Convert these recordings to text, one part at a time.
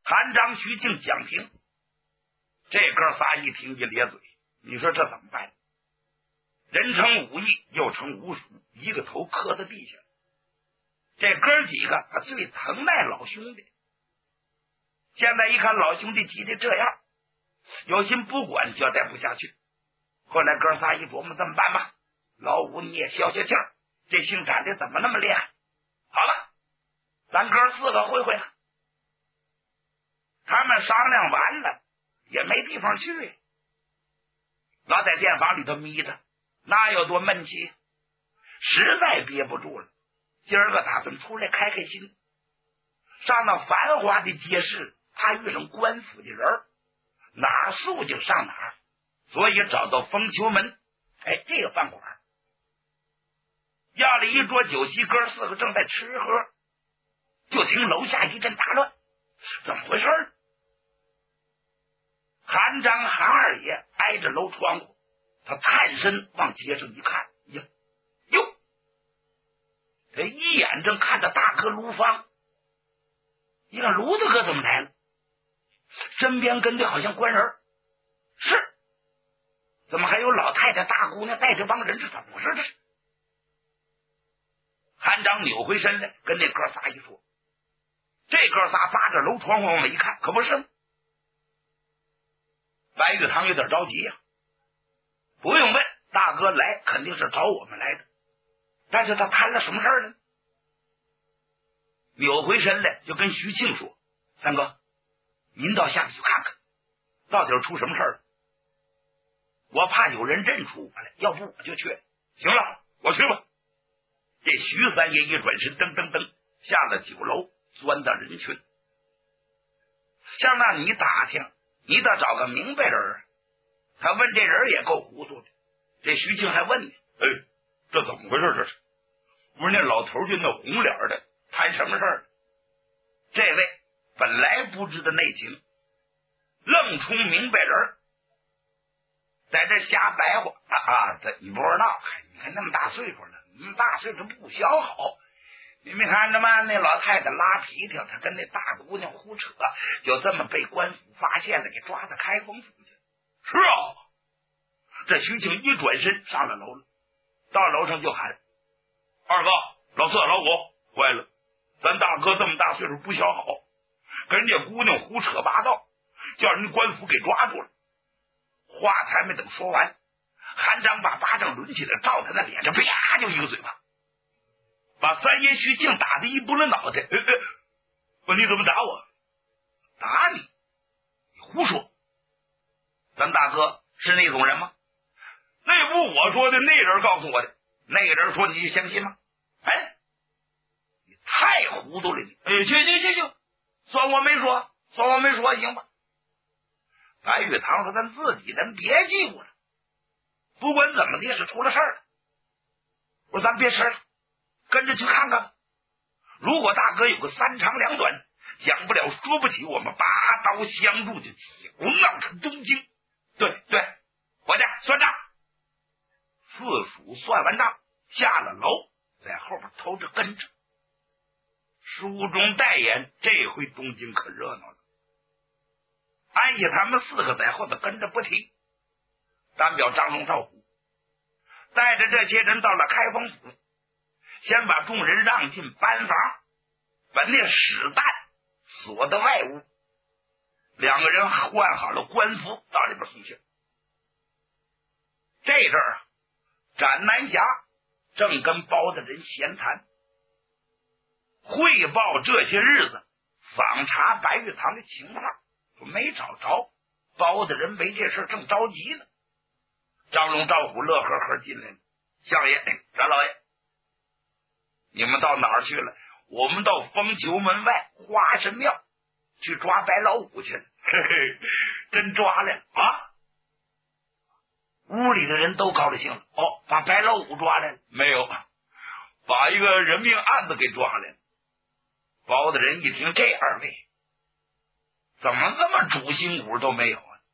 韩章、徐静、蒋平，这哥仨一听一咧嘴，你说这怎么办？人称武艺，又称武术，一个头磕在地下。这哥几个最疼爱老兄弟，现在一看老兄弟急得这样，有心不管，交代不下去。后来哥仨一琢磨，这么办吧？老五你也消消气儿，这姓展的怎么那么厉害？好了，咱哥四个会了。他们商量完了，也没地方去，老在店房里头眯着，那有多闷气？实在憋不住了，今儿个打算出来开开心，上那繁华的街市，怕遇上官府的人，哪儿肃静上哪儿，所以找到丰丘门，这个饭馆要了一桌酒席，哥四个正在吃喝，就听楼下一阵大乱，怎么回事？韩章、韩二爷挨着楼窗户，他探身往街上一看，哟，他一眼正看着大哥卢芳，一看卢大哥怎么来了？身边跟的好像官人，是，怎么还有老太太、大姑娘带着帮人？这怎么回事？这是。韩章扭回身来，跟那哥仨一说，这哥仨扒着楼窗户往外一看，可不是吗？白玉堂有点着急呀，不用问，大哥来肯定是找我们来的，但是他摊了什么事儿呢？扭回身来就跟徐庆说：“三哥，您到下面去看看，到底出什么事儿了？我怕有人认出我来，要不我就去。”行了，我去吧。这徐三爷一转身，噔噔噔下了酒楼，钻到人群。向那你打听，你得找个明白人。他问这人也够糊涂的。这徐庆还问你：“这怎么回事？这是不是那老头就那红脸的谈什么事儿？”这位本来不知道内情，愣充明白人，在这瞎白话你不知道，你看那么大岁数了，那么大岁数不消好。你没看着吗？那老太太拉皮条，她跟那大姑娘胡扯，就这么被官府发现了，给抓到开封府去。是啊，这徐庆一转身上了楼了，到楼上就喊：“二哥、老四、老五，坏了，咱大哥这么大岁数不消好，跟人家姑娘胡扯八道，叫人官府给抓住了。”话还没等说完，韩章把巴掌抡起来，照他那脸上啪就一个嘴巴，把三爷徐庆打得一拨了脑袋。你怎么打我？打你？你胡说！咱大哥是那种人吗？那不我说的，那人告诉我的。那个人说你相信吗？你太糊涂了你！行，算我没说，行吧？白玉堂说：“咱自己人别记过了，不管怎么的是出了事儿了。”我说：“咱别吃了，跟着去看看吧。如果大哥有个三长两短，讲不了说不起，我们拔刀相助，就搅闹他东京。”对，伙计算账。四鼠算完账，下了楼，在后边偷着跟着。书中代言，这回东京可热闹了。安下他们四个在后头跟着不提。单表张龙、赵虎带着这些人到了开封府，先把众人让进班房，把那史旦锁到外屋。两个人换好了官服，到里边送信。这阵儿展南侠正跟包大人闲谈，汇报这些日子访查白玉堂的情况，没找着。包大人为这事正着急呢。张龙、赵虎乐呵呵进来了：“相爷、张老爷，你们到哪儿去了？”“我们到丰丘门外花神庙去抓白老五去了。”“真抓来了啊！”屋里的人都高了兴了。“把白老五抓来了？”“没有，把一个人命案子给抓来了。”包大人一听，这二位怎么这么主心骨都没有啊？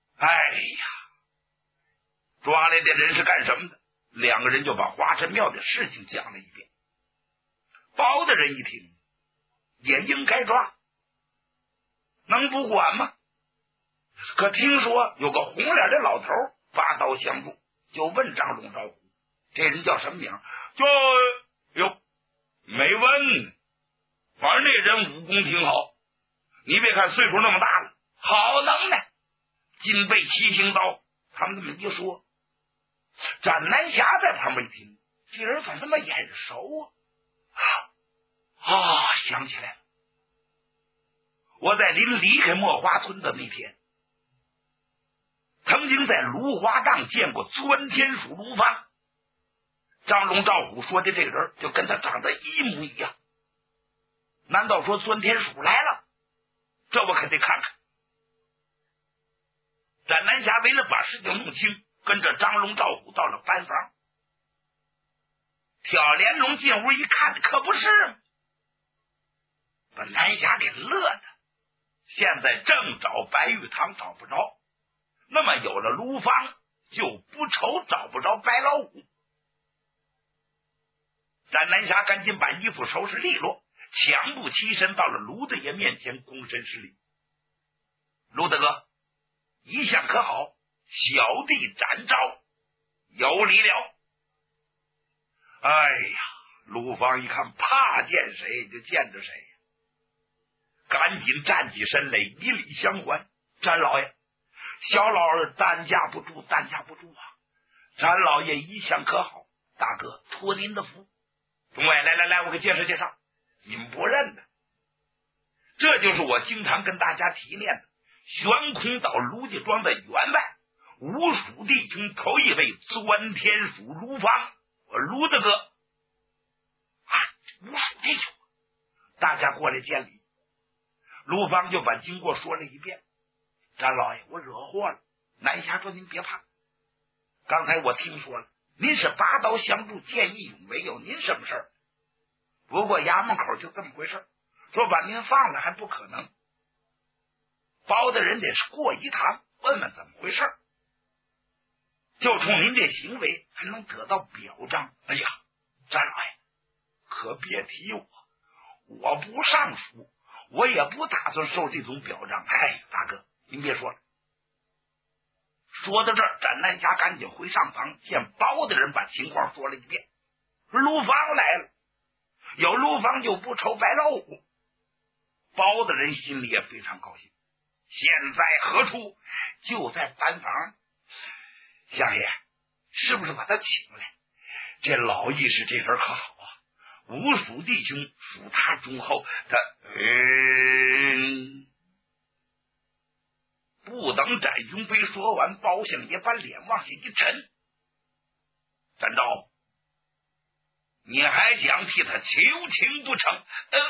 抓来的人是干什么的？两个人就把花神庙的事情讲了一遍。包大人一听，也应该抓。 能不管吗？可听说有个红脸的老头拔刀相助，就问张龙赵虎，这人叫什么名？哟，没问，反正这人武功挺好，你别看岁数那么大了，好能耐，金背七星刀。他们这么一说，展南霞在旁边一听，这人怎么这么眼熟啊？想起来了，我在临离开墨花村的那天，曾经在芦花荡见过钻天鼠卢芳。张龙赵虎说的这个人就跟他长得一模一样，难道说钻天鼠来了？这我可得看看。展南霞为了把事情弄清，跟着张龙赵虎到了班房。挑帘龙进屋一看，可不是吗？把南霞给乐的。现在正找白玉堂找不着，那么有了卢芳，就不愁找不着白老五。展南霞赶紧把衣服收拾利落，强步起身到了卢大爷面前，躬身施礼。卢大哥，一向可好？小弟展昭有礼了。哎呀，卢芳一看怕见谁就见着谁，赶紧站起身来，以礼相还。展老爷，小老儿担架不住啊！展老爷一向可好？大哥托您的福。众位，来，我给介绍，你们不认得，这就是我经常跟大家提炼的悬空岛卢家庄的员外，五鼠弟兄头一位钻天鼠卢芳，我卢大哥啊，五鼠弟兄，大家过来见礼。卢芳就把经过说了一遍。展老爷，我惹祸了。南霞说：“您别怕，刚才我听说了，您是拔刀相助，见义勇为，有您什么事儿？不过衙门口就这么回事，说把您放了还不可能，包的人得是过一趟，问问怎么回事，就冲您这行为还能得到表彰。哎呀，展老爷可别提我不上书，我也不打算受这种表彰。哎，大哥您别说了。”说到这儿，展南霞赶紧回上房，见包的人把情况说了一遍。卢芳来了，有卢芳就不愁白老虎。包的人心里也非常高兴。现在何处？就在班房。相爷，是不是把他请来？这老义士这人可好啊，五鼠弟兄属他忠厚，他不等展雄飞说完，包相爷把脸往下一沉。展昭，你还想替他求情不成？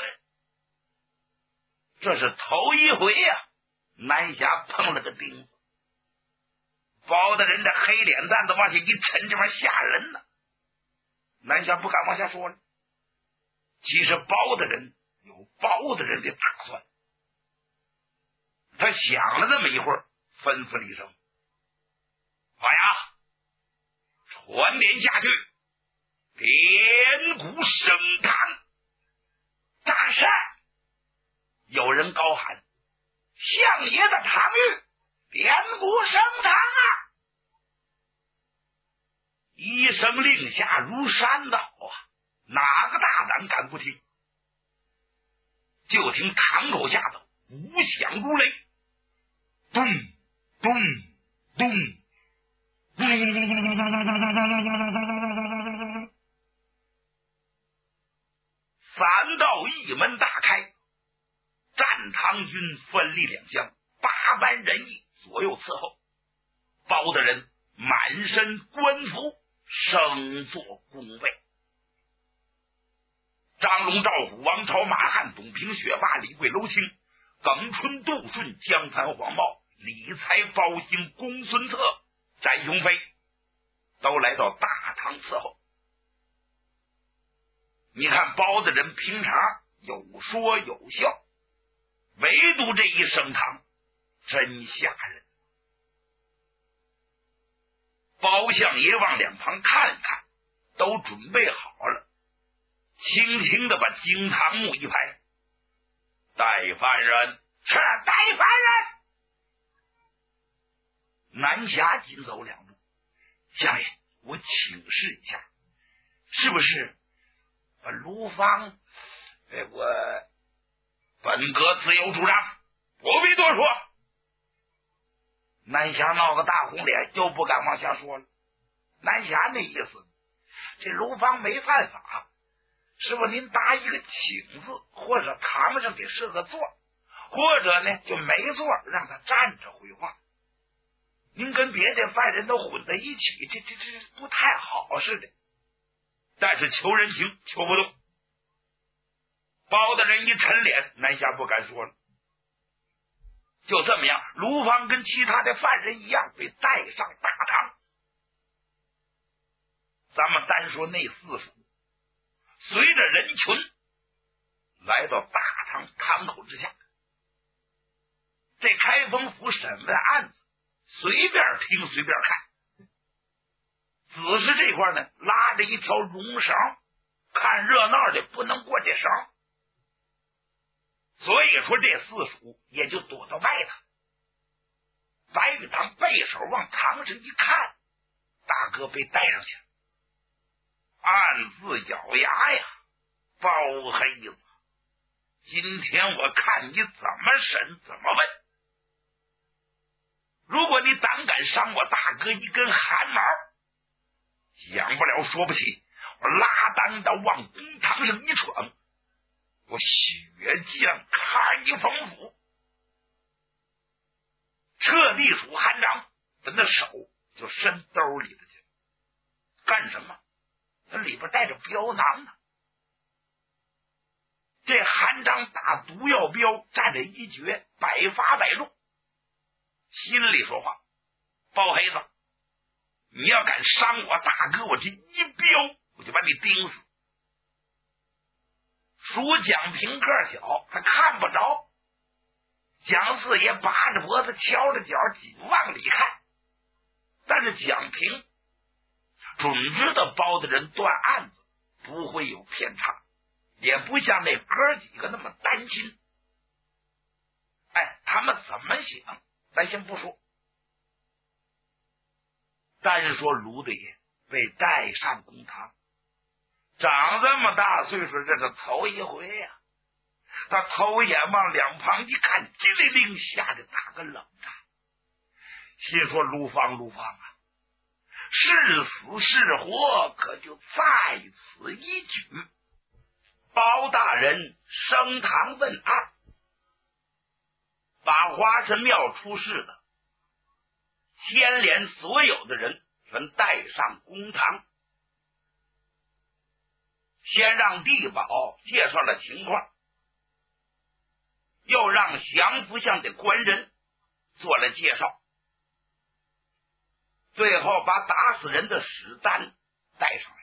这是头一回呀！南霞碰了个钉子，包的人的黑脸蛋子往下一沉，这玩意吓人呢。南霞不敢往下说了。其实包的人有包的人的打算。他想了那么一会儿，吩咐了一声：“好呀，传令下去，点鼓升堂。”大善！有人高喊：“相爷的堂谕，点鼓升堂啊！”一声令下如山倒啊，哪个大胆敢不听？就听堂口下头无响如雷，咚咚咚，三道一门大开，战堂军分立两厢，8班人役左右伺候，包的人满身官服，升坐恭位。张龙赵虎王朝马汉董平学霸李贵楼清耿春杜顺江滩黄茂李才包兴公孙策翟雄飞都来到大堂伺候。你看包的人平常有说有笑，唯独这一升堂真吓人。包相爷往两旁看看，都准备好了，轻轻的把惊堂木一拍：“带犯人是带犯人。南侠紧走2步，相爷，我请示一下，是不是卢芳？本阁自有主张，不必多说。南侠闹个大红脸，又不敢往下说了。南侠那意思，这卢芳没犯法，师傅您答一个请字，或者堂上给设个座，或者呢就没座，让他站着回话。您跟别的犯人都混在一起，这不太好似的。但是求人情求不动。包大人一沉脸，南侠不敢说了。就这么样，卢芳跟其他的犯人一样被带上大堂。咱们单说那4府，随着人群来到大堂堂口之下。这开封府审问案子，随便听随便看。子时这块呢，拉着一条绒绳，看热闹的不能过这绳，所以说这4属也就躲到外头。白玉堂背手往堂上一看，大哥被带上去了，暗自咬牙呀，包黑子，今天我看你怎么审怎么问。如果你胆敢伤我大哥一根汗毛，讲不了说不起，我拉单刀往公堂上一闯，我血溅开封府。彻地属韩章他那手就伸兜里头去，干什么？他里边带着镖囊呢。这韩章打毒药镖，站着一绝，百发百中，心里说话：包黑子，你要敢伤我大哥，我这一镖我就把你钉死。属蒋平个小，他看不着，蒋四爷拔着脖子，敲着脚，紧往里看。但是蒋平准知道包大人断案子不会有偏差，也不像那哥几个那么担心。他们怎么想咱先不说，但是说卢大爷被带上公堂，长这么大岁数，这是头一回呀。他头眼往两旁一看，机灵灵，吓得打个冷战，心说卢芳啊，是死是活，可就在此一举。包大人升堂问案，把花神庙出事的牵连所有的人全带上公堂，先让地保介绍了情况，又让降福巷的官人做了介绍，最后把打死人的史丹带上来。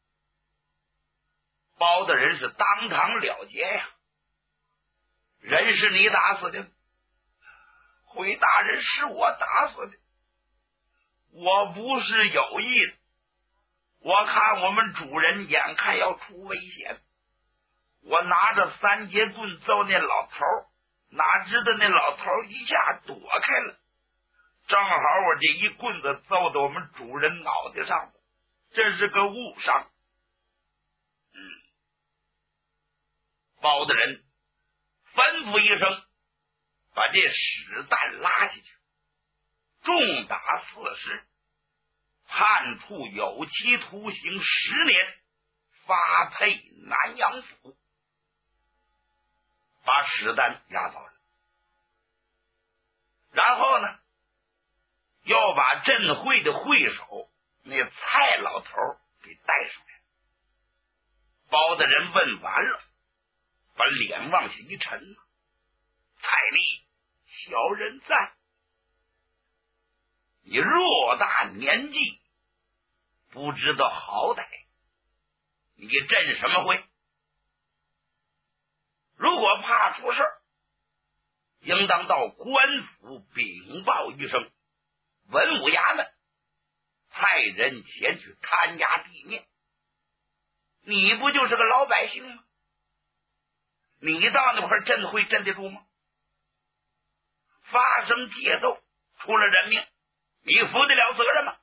包大人是当堂了结呀，人是你打死的？回大人，是我打死的，我不是有意的。我看我们主人眼看要出危险，我拿着3节棍揍那老头，哪知道那老头一下躲开了，正好我这一棍子揍到我们主人脑袋上，这是个误伤。包大人吩咐一声，把这史丹拉下去，重打40，判处有期徒刑10年，发配南阳府，把史丹押走了。然后呢，又把镇会的会首那蔡老头给带上来。包大人问完了，把脸往下一沉，蔡吏，小人在。你偌大年纪，不知道好歹，你镇什么会？如果怕出事，应当到官府禀报一声，文武衙门派人前去探押地面。你不就是个老百姓吗？你到那块镇会镇得住吗？ 发生械斗，出了人命，你负得了责任吗？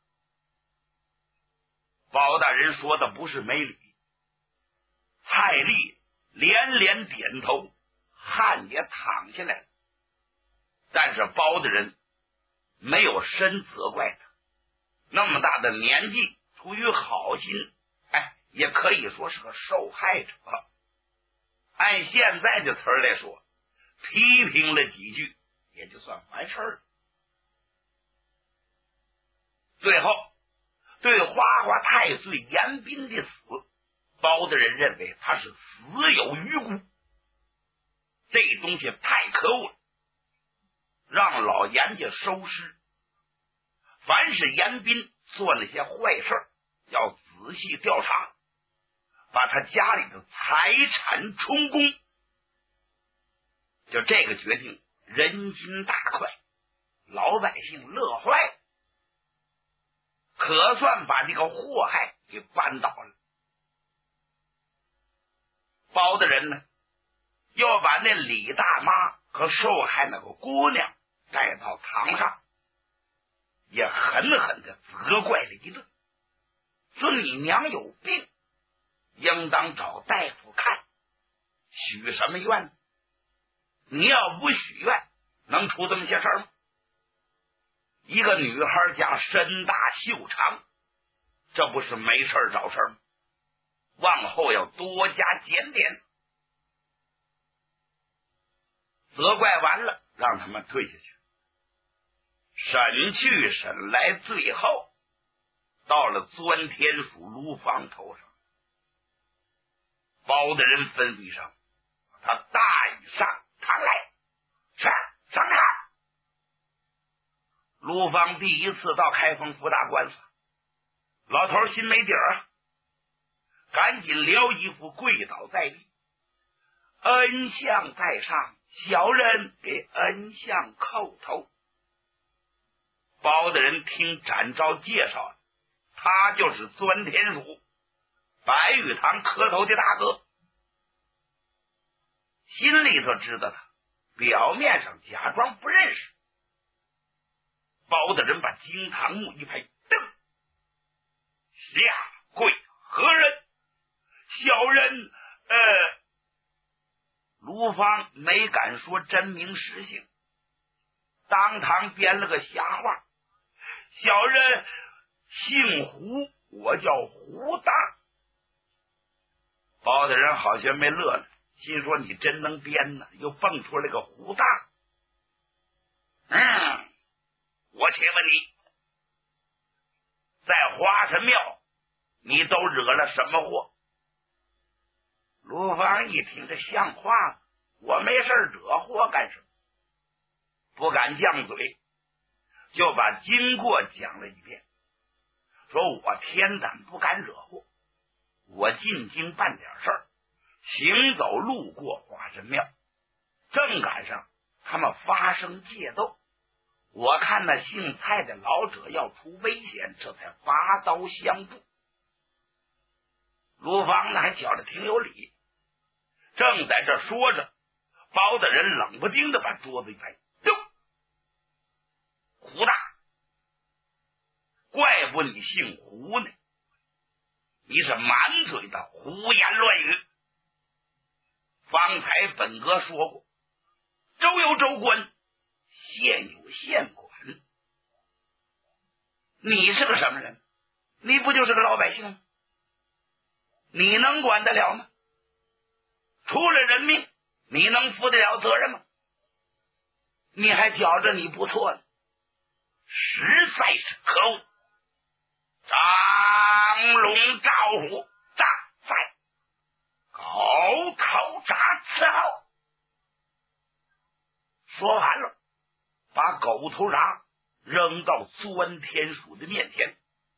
包大人说的不是没理，蔡丽连连点头，汗也淌下来了。但是包大人没有深责怪他，那么大的年纪，出于好心，也可以说是个受害者。按现在的词儿来说，批评了几句也就算完事儿了。最后对花花太岁严彬的死，包大人认为他是死有余辜，这东西太可恶了，让老严家收尸。凡是严彬做那些坏事，要仔细调查，把他家里的财产充公。就这个决定，人心大快，老百姓乐坏了，可算把这个祸害给扳倒了。包大人呢，要把那李大妈和受害那个姑娘带到堂上，也狠狠的责怪了一顿，说你娘有病，应当找大夫看，许什么愿？你要不许愿，能出这么些事儿吗？一个女孩家身大袖长，这不是没事找事吗？往后要多加检点。责怪完了，让他们退下去。审去审来，最后到了钻天鼠卢芳头上。包大人吩咐上，他大雨上堂来，是上堂。卢芳第一次到开封府打官司，老头心没底儿啊，赶紧撩衣服跪倒在地，恩相在上，小人给恩相叩头。包大人听展昭介绍，他就是钻天鼠白玉堂磕头的大哥，心里头知道他，表面上假装不认识。包大人把惊堂木一拍，噔，下跪何人？小人卢芳没敢说真名实姓，当堂编了个瞎话，小人姓胡，我叫胡大。包大人好像没乐了，心说你真能编呢，又蹦出来个胡大。我且问你，在花神庙你都惹了什么祸？卢芳一听，这像话吗？我没事惹祸干什么？不敢犟嘴，就把经过讲了一遍，说我天胆不敢惹祸，我进京办点事儿，行走路过花神庙，正赶上他们发生械斗，我看那姓蔡的老者要出危险，这才拔刀相助。卢芳呢还觉得挺有理，正在这说着，包大人冷不丁的把桌子一拍，胡大，怪不你姓胡呢，你是满嘴的胡言乱语。方才本阁说过，州有州官，县有县管，你是个什么人？你不就是个老百姓吗？你能管得了吗？出了人命，你能负得了责任吗？你还觉着你不错呢，实在是可恶！张龙赵虎站在狗头铡伺候。说完了，把狗头铡扔到钻天鼠的面前。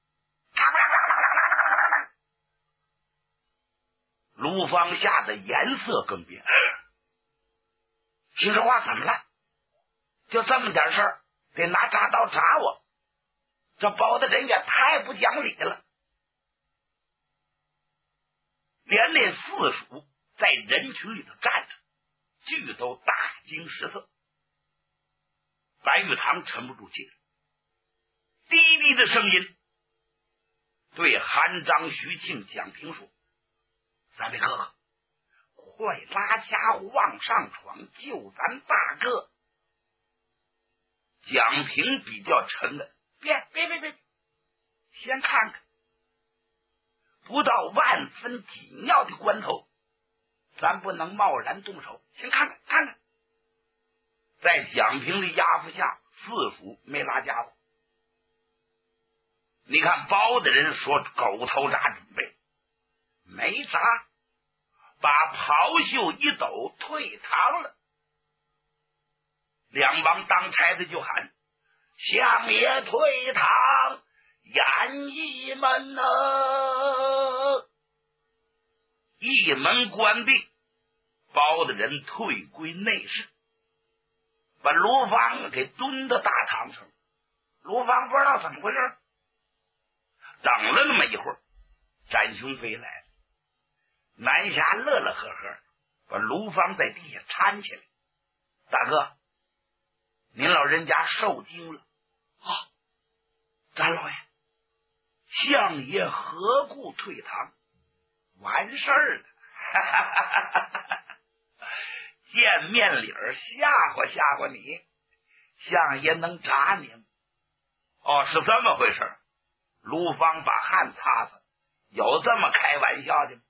卢芳吓得颜色更变，听说话怎么了？就这么点事儿，得拿铡刀铡我，这包大人也太不讲理了。连那四鼠在人群里头站着，俱都大惊失色。 白玉堂沉不住气了，低低的声音对韩章、徐庆、蒋平说：“三位哥哥，快拉家伙往上闯，救咱大哥！”蒋平比较沉稳：“别，先看看，不到万分紧要的关头，咱不能贸然动手，先看看。”在蒋平的压服下，四署没拉家伙。你看包大人说狗头铡准备，没砸，把袍袖一抖，退堂了。两帮当差的就喊：“相爷退堂，演一门呢！”一门关闭，包大人退归内室，把卢芳给蹲到大堂上。卢芳不知道怎么回事，等了那么一会儿，展雄飞来了。南霞乐乐呵呵，把卢芳在地下搀起来：“大哥，您老人家受惊了啊！展老爷，相爷何故退堂？完事儿了。见面礼儿吓唬你，相爷能铡你吗？”“哦，是这么回事。”卢芳把汗擦擦，有这么开玩笑的吗？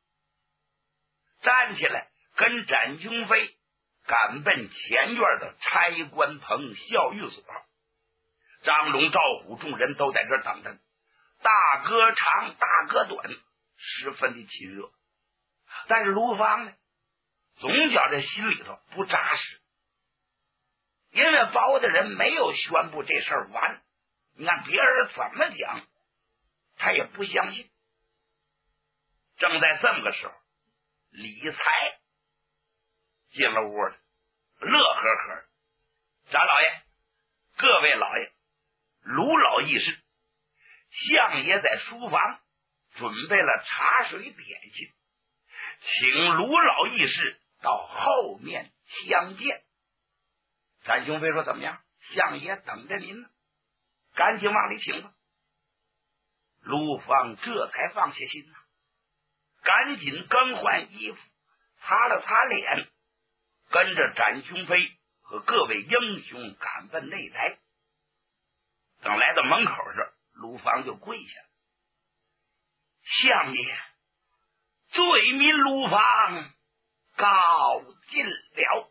站起来跟展雄飞赶奔前院的差官棚校狱所。张龙、赵虎众人都在这等着，大哥长大哥短，十分的亲热。但是卢芳呢，总觉着心里头不扎实，因为包大人没有宣布这事儿完。你看别人怎么讲，他也不相信。正在这么个时候，李才进了屋了，乐呵呵：“展老爷，各位老爷，卢老议事，相爷在书房准备了茶水点心，请卢老议事到后面相见。”展雄飞说：“怎么样？相爷等着您呢，赶紧往里请吧。”卢芳这才放下心呐，赶紧更换衣服，擦了擦脸，跟着展雄飞和各位英雄赶奔内宅。等来到门口这，卢芳就跪下了：“相爷，罪民卢芳告尽了。”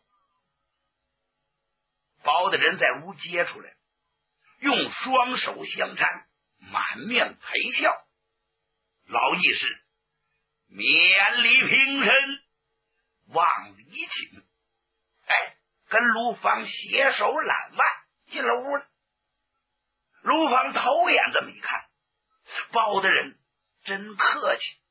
包大人在屋接出来，用双手相搀，满面陪笑：“老义士，免礼平身，往里请。”跟卢芳携手揽腕进了屋了。卢芳头眼这么一看，包大人真客气，